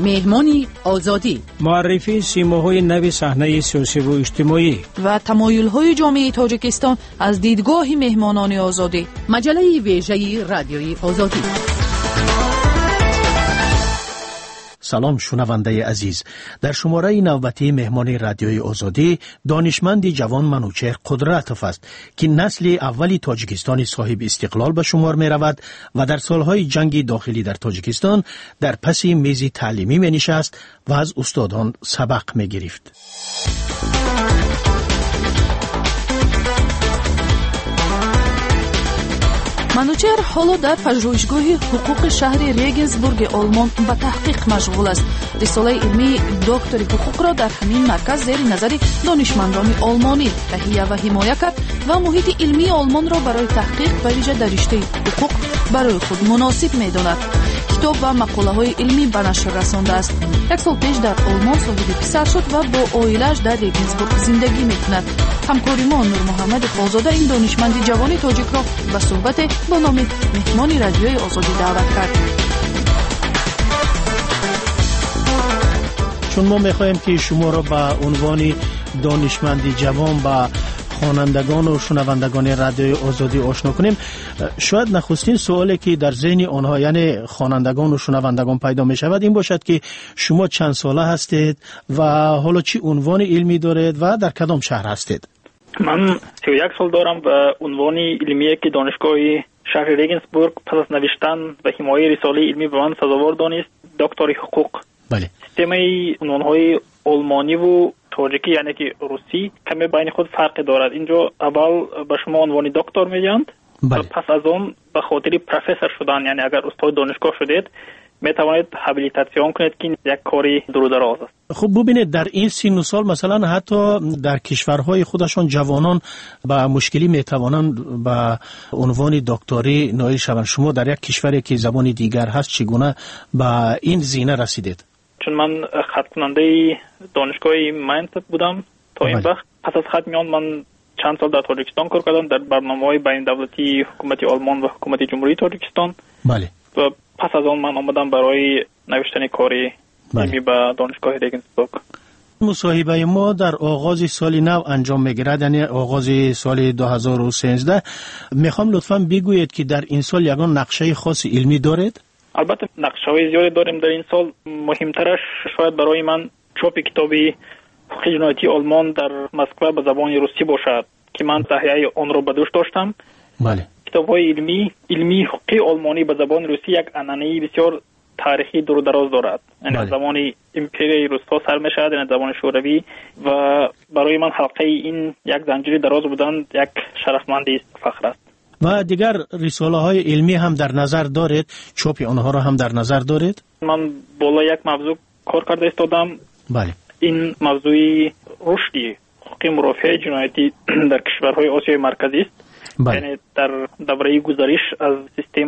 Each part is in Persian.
مهمانی آزادی، معرفی سیماهای نو صحنه سیاسی و اجتماعی و تمایل‌های جامعه تاجیکستان از دیدگاه مهمانان آزادی. مجله ویژه رادیوی آزادی. سلام شنونده عزیز، در شماره نوبتی مهمان رادیوی آزادی دانشمند جوان منوچهر قدرتوف است که نسل اولی تاجیکستانی صاحب استقلال به شمار می رود و در سالهای جنگ داخلی در تاجیکستان در پس میز تعلیمی می نشست و از استادان سبق می گرفت. منوچهر حالا در پژوهشگاه حقوق شهر ریگنسبورگ آلمان به تحقیق مشغول است. رساله علمی دکتر حقوق را در همین مرکز زیر نظر دانشمندان آلمانی تهیه و حمایت کرد و محیط علمی آلمان را برای تحقیق به ویژه در رشته حقوق برای خود مناسب می‌داند. کتاب و مقاله‌های علمی به نشر رسانده است. یک سال پیش در آلمان صاحب پسر شد و با عائله‌اش در ریگنسبورگ زندگی می‌کند. همکاری ما نور محمد خالزاده این دانشمند جوان تاجیک را به صحبت با نام مهمان رادیوی آزادی دعوت کرد. چون ما می‌خواهیم که شما را به عنوان دانشمند جوان با خوانندگان و شنوندگان رادیوی آزادی آشنا کنیم، شاید نخستین سوالی که در ذهن آنها یعنی خوانندگان و شنوندگان پیدا می شود این باشد که شما چند ساله هستید و حالا چی عنوان علمی دارید و در کدام شهر هستید؟ من 31 سال دارم و عنوان علمی که دانشگاه شهر ریگنسبورگ پس از نوشتن و حمایت رساله علمی به من سزاوار دانست دکتر حقوق. بله. سیستم عنوان‌های آلمانی و تاجیکی یعنی که روسی کمی بین خود فرق دارد. اینجا اول به شما عنوان دکتر میگویند. بله. پس از اون به خاطر پروفسور شدن یعنی اگر استاد دانشگاه شدید می توانید هابیلیتاسیون کنید که یک کاری دور است. خب ببینید در این سن و سال مثلا حتی در کشورهای خودشان جوانان با مشکلی می توانند به عنوان دکتری نایل شوند. شما در یک کشوری که زبان دیگر هست چگونه به این زینه رسیدید؟ چون من خط کننده دانشگاه ماینز بودم تا این وقت. پس از ختم آن من چند سال در تاجیکستان کار کردم در برنامه‌های بین دولتی حکومت آلمان و حکومت جمهوری تاجیکستان. بله. و پس از آن من آمدم برای نوشتن کاری علمی به دانشگاه ریگنسبورگ. مصاحبه ما در آغاز سال نو انجام میگیرد یعنی آغاز سال 2013. میخوام لطفاً بگویید که در این سال یگان نقشه خاص علمی دارید؟ البته نقشه‌های زیادی داریم در این سال. مهمترش شاید برای من چاپ کتاب حقوق جنایتی آلمان در مسکو به زبان روسی باشد که من تهیه آن را به دوش داشتم. بله. کتاب‌های علمی حقوق آلمانی به زبان روسی یک عنعنه بسیار تاریخی دور و دراز دارد. یعنی از زمان امپرای روس‌ها سر می‌شود یعنی زبان شوروی و برای من حلقه این یک زنجیر دراز بودن یک شرفمندی است، فخر است. و دیگر رساله های علمی هم در نظر دارید؟ چاپ آنها را هم در نظر دارید؟ من بالا یک موضوع کار کرده استادم. بله. این موضوع رشد حقوق مرافع جنایتی در کشورهای آسیای مرکزی است. بله. یعنی در دوره گذشته از سیستم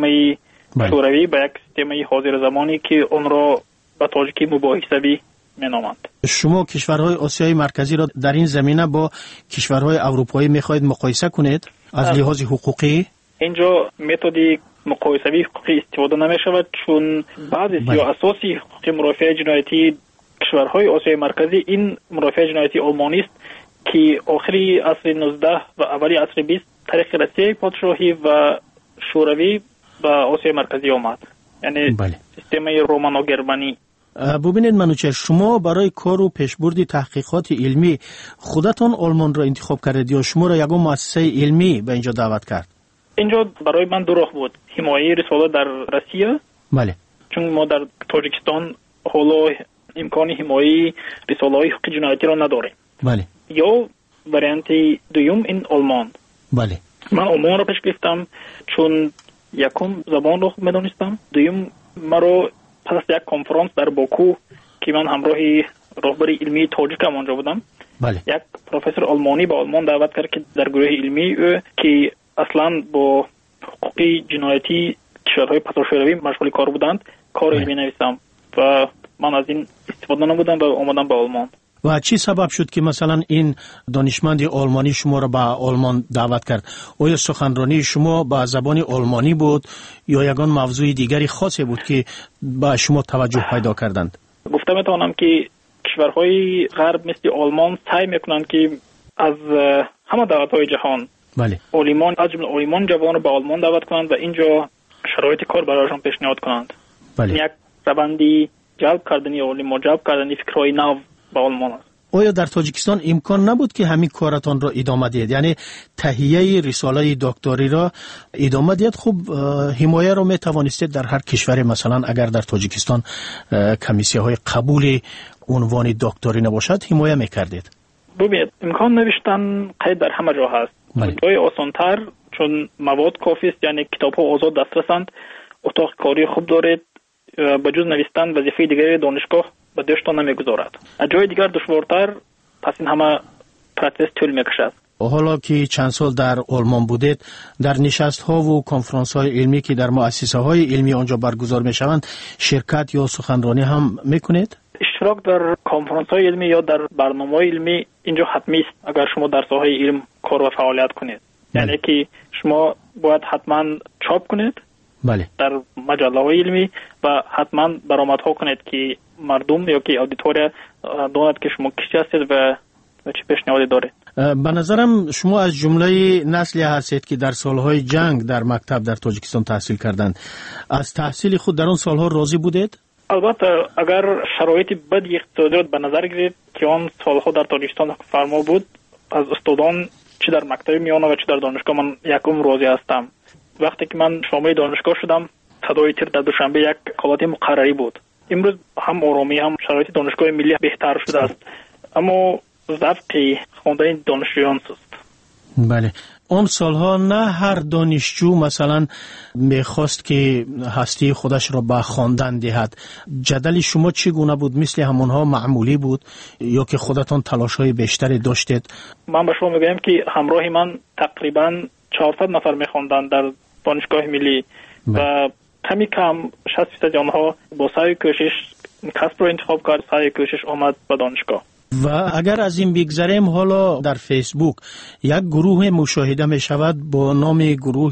شوروی به یک سیستم حاضر زمانی که اون را به تاجیکی مباحثه‌ای مینامند. شما کشورهای آسیای مرکزی را در این زمینه با کشورهای اروپایی می‌خواهید مقایسه کنید از لحاظ حقوقی؟ اینجا متد مقایسه‌ای حقوقی استفاده نمی‌شود چون بعضی یا اساسی حقوق مرافع جنایتی کشورهای آسیای مرکزی این مرافع جنایتی آلمانی است که آخری عصر 19 و اولی عصر 20 طریق روسیه پادشاهی و شوروی به آسیای مرکزی آمد. یعنی سیستم رومانو گرمانی. ببینید منوچهر، شما برای کار و پیشبرد تحقیقات علمی خودتان آلمان را انتخاب کردید یا شما را یگان مؤسسه علمی به اینجا دعوت کرد؟ اینجا برای من دو راه بود. حمایت رساله در روسیه. بله. چون ما در تاجیکستان حالا امکان حمایت رساله‌های حقوق جنایتی را نداریم. بله. یا واریانت دوم این آلمان. بله. من آلمان را پیش گرفتم چون یکم زبان رو می‌دانستم. دوم مرا پس از یک کنفرانس در باکو که من همراه رهبر علمی تاجیکم آنجا بودم. بله. یک پروفسور آلمانی به آلمان دعوت کرد که در گروه علمی که اصلا با حقوق جنایتی کشورهای پساشوروی مشغول کار بودند کار علمی نوشتم و من از این استفاده نمودم و آمدم به آلمان. و چی سبب شد که مثلا این دانشمند آلمانی شما را به آلمان دعوت کرد؟ آیا سخنرانی شما به زبان آلمانی بود یا یگان موضوع دیگری خاصی بود که به شما توجه پیدا کردند؟ گفته میتونم که کشورهای غرب مثل آلمان سعی میکنند که از همه دولت‌های جهان بله عالمان از جمله عالمان جوان رو به آلمان دعوت کنند و اینجا شرایط کار برایشان پیشنهاد کنند. بله. یک روندی جلب کردنی عالمان، جلب کردنی فکرهای نو به آلمان است. آیا در تاجیکستان امکان نبود که همین کارتان را ادامه دهید؟ یعنی تهیه رساله دکتری را ادامه دهید؟ خب حمایه را می توانستید در هر کشور، مثلا اگر در تاجیکستان کمیسیه های قبول عنوان دکتری نباشد حمایه میکردید؟ ببینید امکان نوشتن قید در همه جا هست. جای آسانتر چون مواد کافی است، یعنی کتاب‌ها آزاد دسترسند، اتاق کاری خوب دارید، به جز نوشتن وظیفه دیگری دانشگاه به دستتان نمیگذارد. از جای دیگر دشوارتر، پس این همه پروسس طول میکشد. حالا که چند سال در آلمان بودید، در نشست‌ها و کنفرانس‌های علمی که در مؤسسه‌های علمی آنجا برگزار می‌شوند شرکت یا سخنرانی هم می‌کنید؟ اشتراک در کنفرانس‌های علمی یا در برنامه‌های علمی اینجا حتمی است اگر شما در ساحه علم کار و فعالیت کنید. یعنی که شما باید حتما چاپ کنید بله در مجله‌های علمی و حتما برآمدها کنید که مردم یا که اودیتوریا داند که شما کی هستید و چه پیشنهادی دارید. به نظرم شما از جمله نسلی هستید که در سالهای جنگ در مکتب در تاجیکستان تحصیل کردند. از تحصیل خود در اون سالها راضی بودید؟ البته اگر شرایط بدی اقتصادی به نظر گیرید که آن سالها در تاجیکستان فرما بود، از استادان چه در مکتب میانه و چه در دانشگاه من یکم راضی هستم. وقتی که من شامل دانشگاه شدم، صدای تیر در دوشنبه یک حالت مقرری بود. امروز هم آرامی هم شرایط دانشگاه ملی بهتر شده است، اما ضبط خواندن دانشجویان است. بله، اون سالها نه هر دانشجو مثلا میخواست که هستی خودش را به خواندن دهد. جدل شما چگونه بود؟ مثل همونها معمولی بود یا که خودتان تلاش‌های بیشتری داشتید؟ من به شما میگم که همراه من تقریبا 400 نفر میخواندند در دانشگاه ملی و کمی کم 60% آنها با سعی کوشش کسب را انتخاب کرد، سعی کوشش آمد به دانشگاه. و اگر از این بگذریم، حالا در فیسبوک یک گروه مشاهده می شود با نام گروه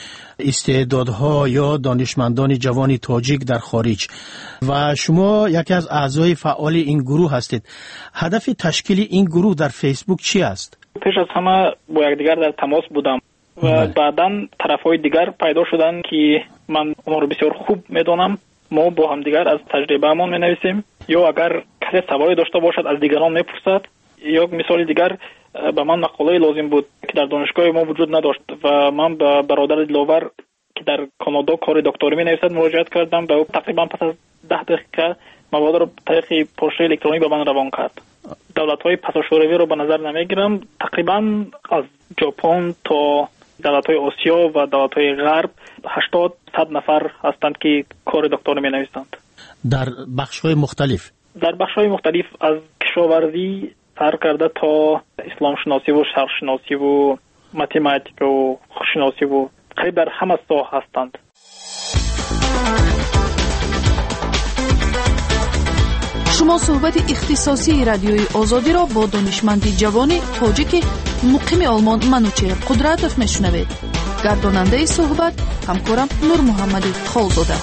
استعدادها یا دانشمندان جوان تاجیک در خارج و شما یکی از اعضای فعال این گروه هستید. هدف تشکیل این گروه در فیسبوک چی است؟ پیش از همه با یکدیگر در تماس بودم و بعداً طرفهای دیگر پیدا شدن که من اونها رو بسیار خوب میدونم. ما با هم دیگر از تجربه‌مان می‌نویسیم، یا اگر کسی سوالی داشته باشد از دیگران میپرسد، یا مثال دیگر به من مقاله لازم بود که در دانشگاه ما وجود نداشت و من به برادر دلاور که در کانادا کار دکتری می‌نویسد مراجعه کردم و تقریبا پس از 10 دقیقه مواد رو طریق پشت الکترونیک به من روان کرد. دولت‌های پساشوروی رو به نظر نمیگیرم، تقریبا از ژاپن تا دولت‌های آسیا و دولت‌های غرب 80-100 نفر هستند که کار دکتری می‌نویسند در بخش‌های مختلف. در بخش‌های مختلف از کشاورزی سر کرده تا اسلام شناسی و شرق شناسی و متماتیک و شناسی و قریب در همه ساحه هستند. شما صحبت اختصاصی رادیوی آزادی را با دانشمندی جوان تاجیک مقیم آلمان منوچهر قدرتوف میشنوید. گرداننده صحبت همکارم نور محمدی خالزاده.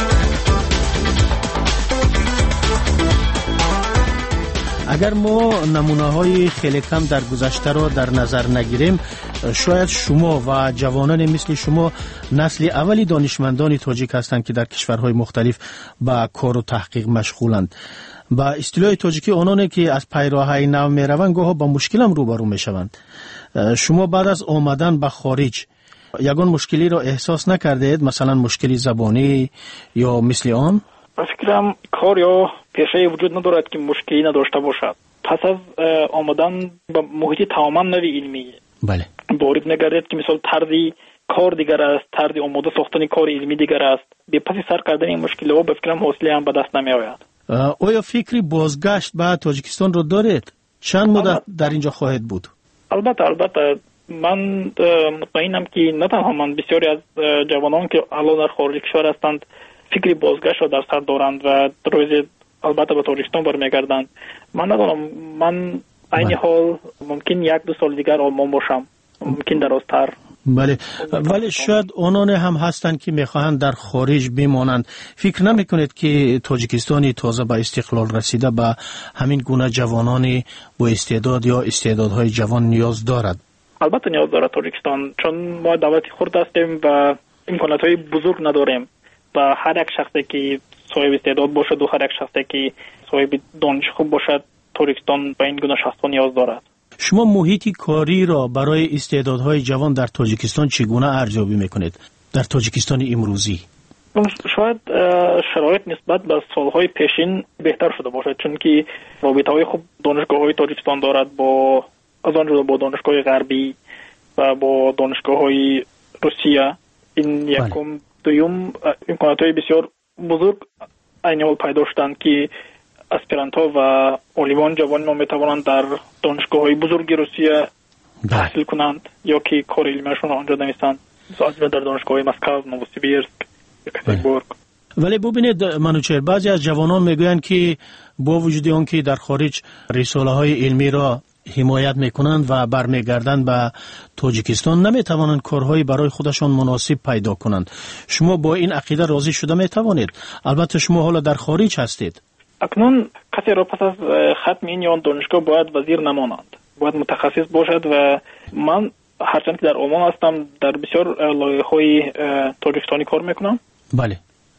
اگر ما نمونه‌های خیلی کم در گذشته را در نظر نگیریم، شاید شما و جوانان مثل شما نسل اولی دانشمندان تاجیک هستند که در کشورهای مختلف با کار و تحقیق مشغولند. با اصطلاح تاجیکی آنانی که از پیراهه نو میروند گاهی با مشکل هم روبرو میشوند. شما بعد از آمدن به خارج یگان مشکلی را احساس نکردید؟ مثلا مشکلی زبانی یا مثل آن؟ فکرم کار یا پیشه وجود ندارد که مشکلی نداشته باشد. پس از آمدن به محیط تماما نوی علمی بله وارد می‌گردید که مثلا طرزی کار دیگر است، طرز آماده ساختن کار علمی دیگر است. به پس سر کردن این مشکل‌ها به فکرم حوصله هم به دست نمی‌آید. آیا فکری بازگشت به تاجیکستان رو دارید؟ چند مدت در اینجا خواهد بود؟ البته من مطمئنم که نه تنها من، بسیاری از جوانان که الان در خارج کشور هستند فکری بازگشت را در سر دارند و روز البته به تاجیکستان برمیگردند. من ندارم، من این حال ممکن 1-2 سال دیگر آلمان باشم، ممکن درازتر. بله، ولی شاید آنان هم هستند که میخواهند در خارج بمانند. فکر نمیکنید که تاجیکستانی تازه به استقلال رسیده به همین گونه جوانانی با استعداد یا استعدادهای جوان نیاز دارد؟ البته نیاز دارد تاجیکستان، چون ما دولتی خرد هستیم و امکاناتهای بزرگ نداریم و هر یک شخصی که صاحب استعداد باشد و هر یک شخصی که صاحب دانش خوب باشد، تاجیکستان به این گونه شخصا نیاز دارد. شما محیط کاری را برای استعدادهای جوان در تاجیکستان چگونه ارزیابی میکنید در تاجیکستان امروزی؟ شاید شرایط نسبت به سالهای پیشین بهتر شده باشد، چون که رابطه‌های خوب دانشگاه‌های تاجیکستان دارد با از آن جدا با دانشگاه غربی و با دانشگاه‌های روسیه. این یکم. دوم، امکانات‌های بسیار بزرگ این حال پیدا شدند که اسپیرانت‌ها و عالمان جوان ما می‌توانند در دانشگاه‌های بزرگ روسیه تحصیل کنند یا که کار علمیشون آنجا نمی‌سند، مثلا در دانشگاه مسکو، نووسیبیرسک، یکاترینبورگ. ولی ببینید منوچهر، بعضی از جوانان میگویند که با وجود آن که در خارج رساله‌های علمی را حمایت میکنند و برمیگردند به تاجیکستان، نمیتوانند کارهایی برای خودشان مناسب پیدا کنند. شما با این عقیده راضی شده میتوانید؟ البته شما حالا در خارج هستید. اکنون کسی را پس از ختم این یا دانشگاه باید وزیر نمانند، باید متخصص باشد و من هرچند که در آلمان هستم در بسیار لایحه‌های تاجیکستانی کار میکنم. بله.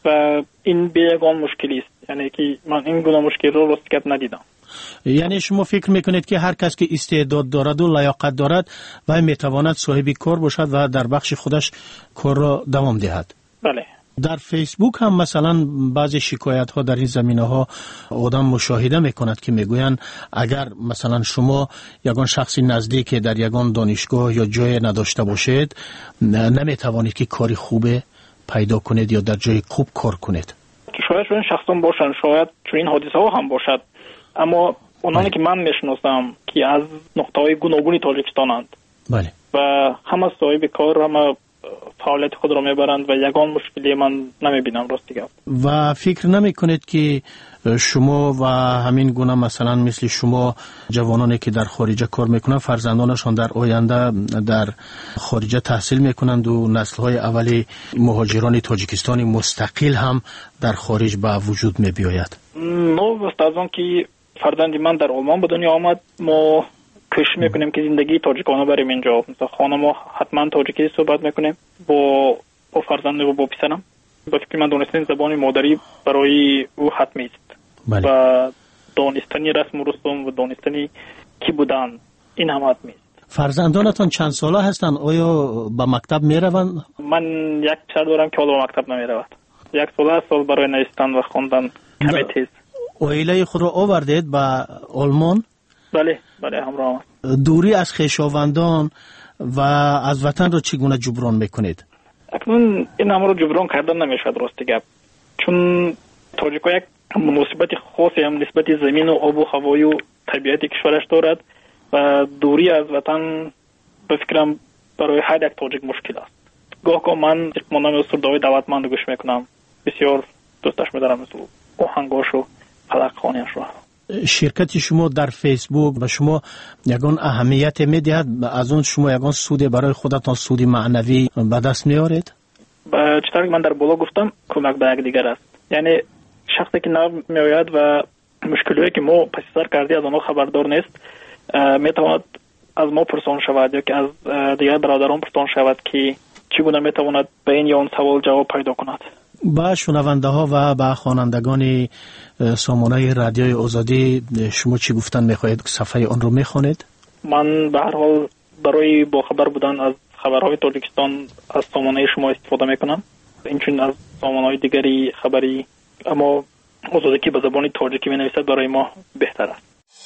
و این بیگان مشکلی است، یعنی که من این گونه مشکل رو راستگت ندیدم. یعنی شما فکر میکنید که هر کس که استعداد دارد و لیاقت دارد و میتواند صاحب کار باشد و در بخش خودش کار را دوام دهد؟ بله. در فیسبوک هم مثلا بعضی شکایت ها در این زمینه ها آدم مشاهده میکند که میگویند اگر مثلا شما یگان شخصی نزدیک در یگان دانشگاه یا جای نداشته باشید، نمیتوانید که کاری خوبه پیدا کنید یا در جای خوب کار کنید. شاید چون شخصان باشن، شاید چون این حادثه ها هم باشد، اما اونانی که من میشناسم که از نقطه‌های گوناگون تاجیکستانند، بله، و همه صاحب کار، همه فعالیت خود را میبرند و یگان مشکلی من نمیبینم راستی گفت. و فکر نمی کنید که شما و همین گونه مثلا مثل شما جوانانی که در خارج کار میکنند فرزندانشان در آینده در خارج تحصیل میکنند و نسل‌های اولی مهاجران تاجیکستانی مستقل هم در خارج به وجود میبیاید؟ نو از آن که فرزند من در آلمان به دنیا آمد، ما کوشش میکنیم که زندگی تاجیکانه بریم اینجا. مثلا خانه ما حتما تاجیکی صحبت میکنیم با فرزند و با پسرم. با فکر من دانستن زبان مادری برای او حتمی است. بله. و دانستنی رسم و رسوم و دانستنی کی بودن این هم حتمی است. فرزندانتان چند ساله هستند؟ آیا به مکتب میروند؟ من یک پسر دارم که حالا به مکتب نمیرود. 1 سال برای نوشتن و خواندن کمی تیز. عائله خود را آوردید به آلمان؟ بله همراه. دوری از خویشاوندان و از وطن را چگونه جبران میکنید؟ اکنون این همه رو جبران کردن نمیشد راستی گپ، چون تاجیکا یک مناسبت خاصی هم نسبت زمین و آب و هوای و طبیعت کشورش دارد و دوری از وطن به فکرم برای هر یک تاجیک مشکل است. گاه من نام سردای دعوتمند گوش میکنم، بسیار دوستش میدارم، مثل آهنگاش و پلق خانیش رو. شرکت شما در فیسبوک و شما یگان اهمیت میدهد، از اون شما یگان سود برای خودتان سود معنوی به دست میارید؟ چطور من در بالا گفتم کمک به یک دیگر است، یعنی شخصی که نو میآید و مشکلی که ما پس سر کردی از آنها خبردار نیست، میتواند از ما پرسان شود یا که از دیگر برادران پرسان شود که چگونه میتواند به این یا اون سوال جواب پیدا کند. با شنونده ها و با خوانندگان سامانه رادیوی آزادی شما چی گفتن میخواهید؟ صفحه آن رو میخوانید؟ من به هر حال برای با خبر بودن از خبرهای تاجیکستان از سامانه شما استفاده میکنم، اینچون از سامانه دیگری خبری اما آزادی که به زبان تاجیکی مینویسد برای ما بهتر است.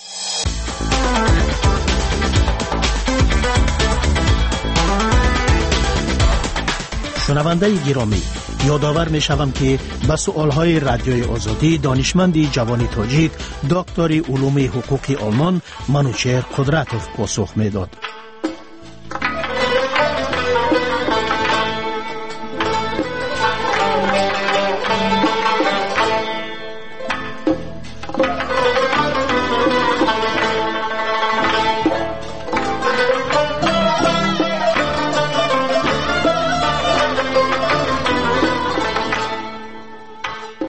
شنونده گرامی، یادآور می شوم که به سؤالهای رادیوی آزادی دانشمندی جوان تاجیک دکتر علوم حقوقی آلمان منوچهر قدرتوف پاسخ می داد.